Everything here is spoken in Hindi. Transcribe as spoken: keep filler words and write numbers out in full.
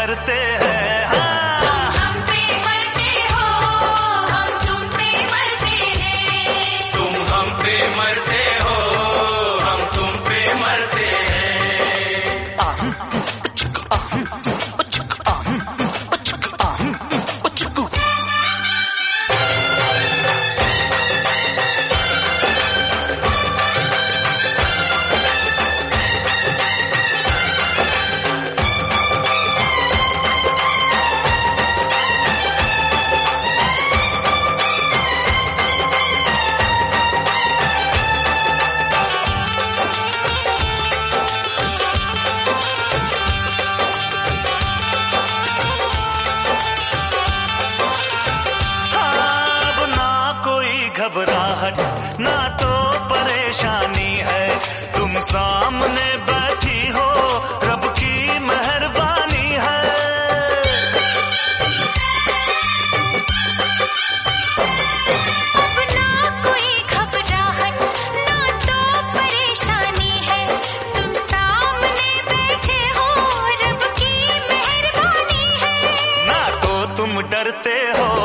करते हैं। हाँ। तुम हम पे मरते हो, हम तुम पे मरते हैं। तुम हम पे मरते हो, हम तुम पे मरते हैं। आहम, उचक, आहम, उचक, आहम, उचक, आहम, उचक। घबराहट ना तो परेशानी है, तुम सामने बैठी हो, रब की मेहरबानी है। अब ना कोई घबराहट ना तो परेशानी है, तुम सामने बैठे हो, रब की मेहरबानी है। ना तो तुम डरते हो